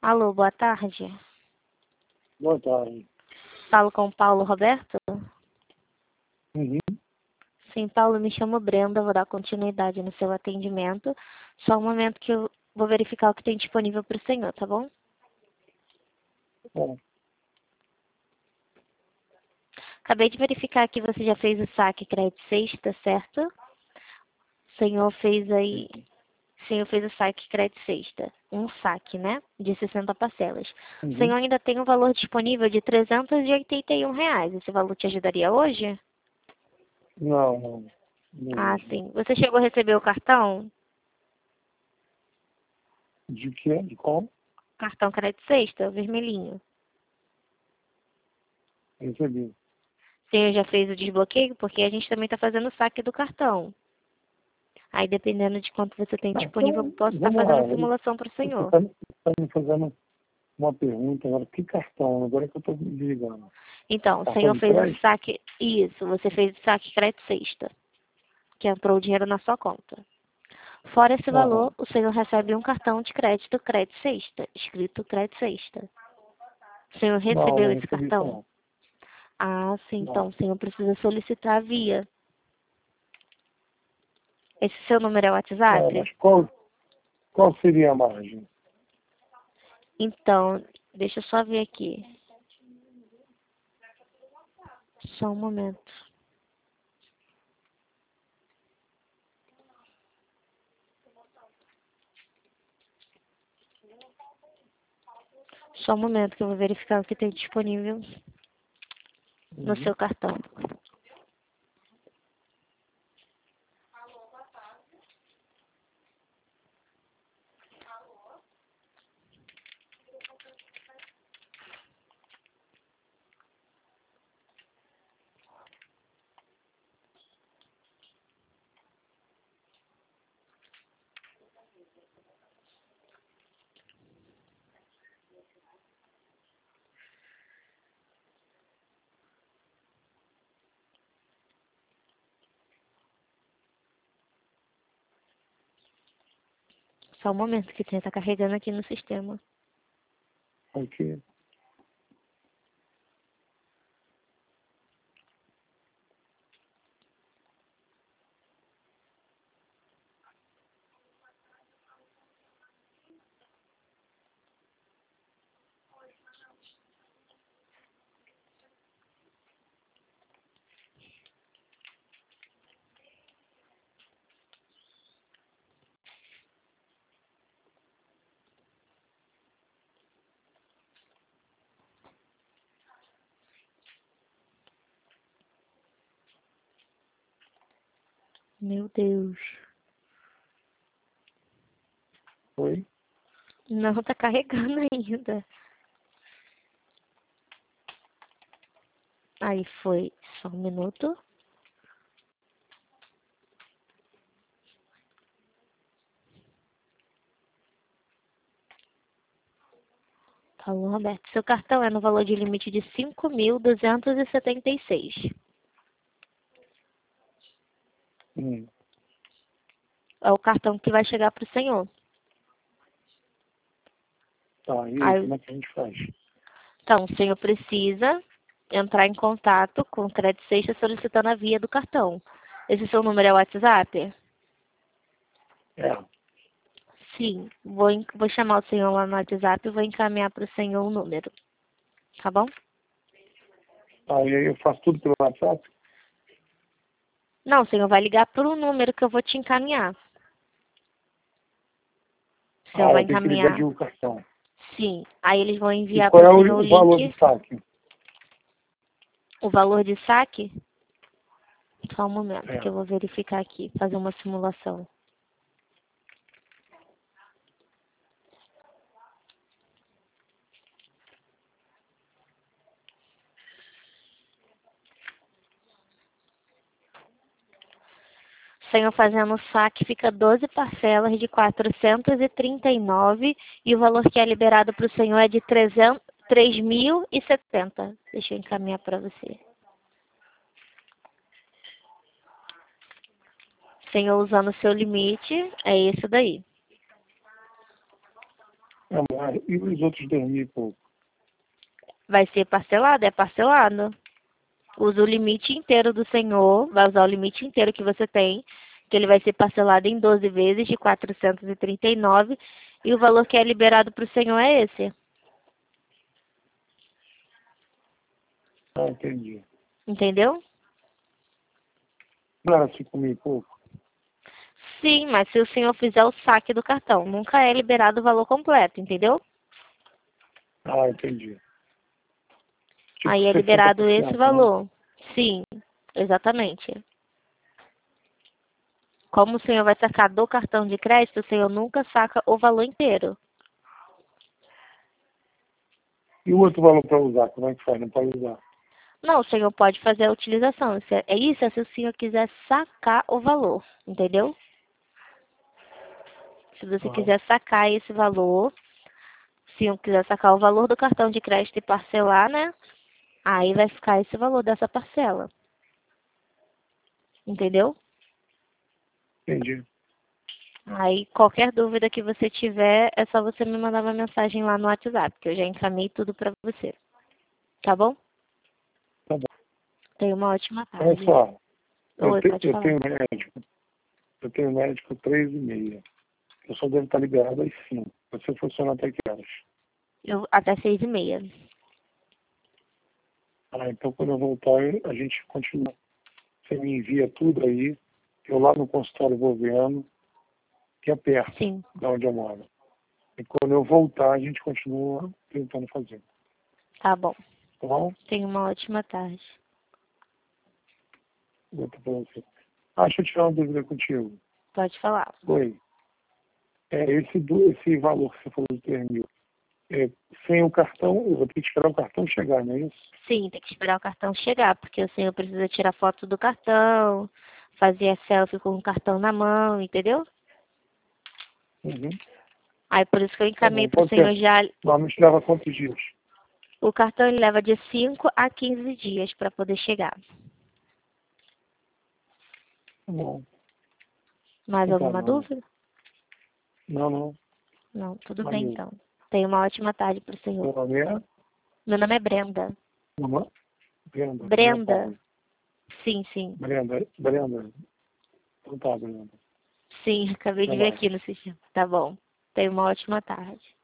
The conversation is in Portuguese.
Alô, boa tarde. Boa tarde. Falo com o Paulo Roberto? Uhum. Sim, Paulo, me chamo Brenda, vou dar continuidade no seu atendimento. Só um momento que eu vou verificar o que tem disponível para o senhor, tá bom? Bom, Acabei de verificar que você já fez o saque crédito sexta, certo? O senhor fez aí... O senhor fez o saque crédito sexta. Um saque, né? De 60 parcelas. O senhor ainda tem um valor disponível de R$ 381. Esse valor te ajudaria hoje? não. Ah, sim. Você chegou a receber o cartão? De quê? De qual? Cartão crédito sexta, vermelhinho. Recebi. O senhor já fez o desbloqueio? Porque a gente também está fazendo o saque do cartão. Aí, dependendo de quanto você tem disponível, eu Então, posso estar vamos fazendo lá. a simulação para o Você senhor. está me fazendo uma pergunta agora. Que cartão? Agora que eu estou me desligando. Então, o Cartão senhor de fez o crédito? saque... Isso, você fez o saque crédito sexta, que entrou o dinheiro na sua conta. Fora esse Aham. valor, o senhor recebe um cartão de crédito sexta, escrito crédito sexta. O senhor recebeu Não esse recebi isso cartão? não. Ah, sim, então Não. o senhor precisa solicitar a via. Esse seu número é o WhatsApp? Mas qual seria a margem? Então, deixa eu só ver aqui. Só um momento. Só um momento que eu vou verificar o que tem disponível no Uhum. seu cartão. Só um momento que está carregando aqui no sistema. Ok. Meu Deus. Foi? Não, tá carregando ainda. Aí foi só um minuto. Paulo Roberto, seu cartão é no valor de limite de 5.276. Hum. É o cartão que vai chegar para o senhor. Tá, e aí, Aí, como é que a gente faz? então, o senhor precisa entrar em contato com o Crédito Sexta solicitando a via do cartão. Esse seu número é o WhatsApp? É. Sim. Vou chamar o senhor lá no WhatsApp e vou encaminhar para o senhor o número. Tá bom? Tá, e aí eu faço tudo pelo WhatsApp? Não, o senhor vai ligar para o número que eu vou te encaminhar. O senhor vai Eu tenho que ligar de encaminhar. um cartão. Sim. Aí eles vão E enviar qual para é o senhor o o valor do link, saque? o valor de saque. Só um momento que É. eu vou verificar aqui, fazer uma simulação. O senhor fazendo o saque fica 12 parcelas de 439 e o valor que é liberado para o senhor é de 3.070. Deixa eu encaminhar para você. O senhor usando o seu limite, é esse daí. Não, mas e os outros 2.000 e pouco? Vai ser parcelado, é parcelado. Usa o limite inteiro do Senhor, vai usar o limite inteiro que você tem, que ele vai ser parcelado em 12 vezes de 439, e o valor que é liberado para o Senhor é esse. Ah, entendi. Entendeu? Não era 5.000 e pouco? Sim, mas se o Senhor fizer o saque do cartão, nunca é liberado o valor completo, entendeu? Ah, entendi. Tipo Aí é liberado esse 60%, né? valor. Sim, exatamente. Como o senhor vai sacar do cartão de crédito, o senhor nunca saca o valor inteiro. E o outro valor para usar, como é que faz? Não pode usar. Não, o senhor pode fazer a utilização. É isso, é se o senhor quiser sacar o valor, entendeu? Se você Ah, quiser sacar esse valor, se o senhor quiser sacar o valor do cartão de crédito e parcelar, né? Aí vai ficar esse valor dessa parcela. Entendeu? entendi. Aí, qualquer dúvida que você tiver, é só você me mandar uma mensagem lá no WhatsApp, que eu já encaminhei tudo pra você. Tá bom? Tá bom. Tenha uma ótima Olha tarde. só, Oi, pode eu falar. tenho médico. Eu tenho médico 3h30. Eu só devo estar liberado às 5. Você funciona até que horas? Eu, até 6h30. Ah, então quando eu voltar, a gente continua. Você me envia tudo aí. Eu lá no consultório vou vendo, que é perto Sim, de onde eu moro. E quando eu voltar, a gente continua tentando fazer. tá bom. Tá bom? Tenha uma ótima tarde. Vou pra você. Ah, deixa eu tirar uma dúvida contigo. Pode falar. Oi. Esse valor que você falou de 3.000, sem o cartão, eu vou ter que esperar o cartão chegar, não é isso? Sim, tem que esperar o cartão chegar, porque o senhor precisa tirar foto do cartão, fazer a selfie com o cartão na mão, entendeu? Uhum. Aí por isso que eu Tá encaminhei bom. pro Quanto senhor tempo? já. Normalmente leva quantos dias? O cartão ele leva de 5 a 15 dias para poder chegar. Tá bom. Mais Não tá, alguma não. dúvida? Não, não. Não, tudo bem Valeu. então. Tenha uma ótima tarde pro senhor. Meu nome é? Meu nome é Brenda. Mamãe? Brenda. Não é Brenda. Paulo. Sim, sim. Brenda. Brenda. Então tá, Brenda. Sim, acabei Até de ver mais. aqui no sistema. Tá bom. Tenha uma ótima tarde.